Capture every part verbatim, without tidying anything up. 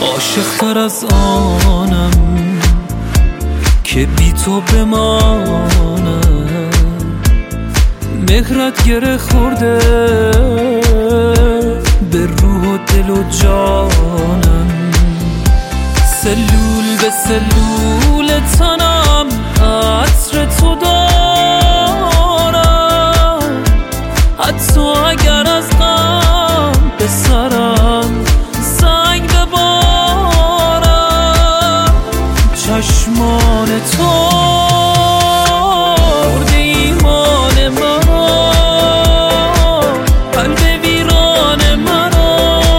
عاشق‌تر از آنم که بی تو بمانم. مهرت گره خورده به روح و دل و جانم. سلول به سلول تنم عطر تو دارم. حتی اگر از غم به سرم سنگ ببارم. چشمان تو برده ایمان مرا، قلب ویران مرا.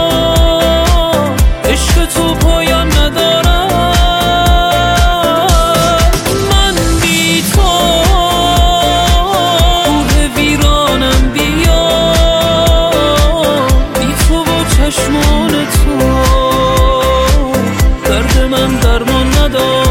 عشق تو پایان ندارم. من بی تو روح ویرانم. بیا بی تو و چشمان تو درد من درمان ندارم.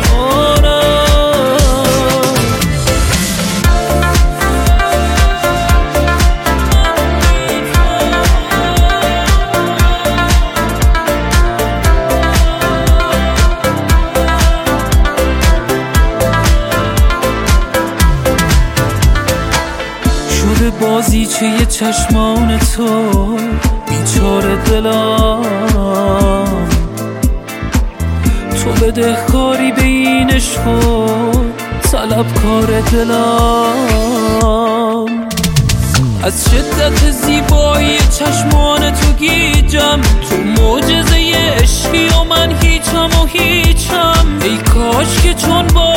شده بازیچه چشمان تو بیچاره دلم. تو بدهکاری به این عشق و طلبکار دلم. از شدت زیبایی چشمان تو گیجم. تو معجزه عشقی و من هیچم و هیچم. ای کاش که چون با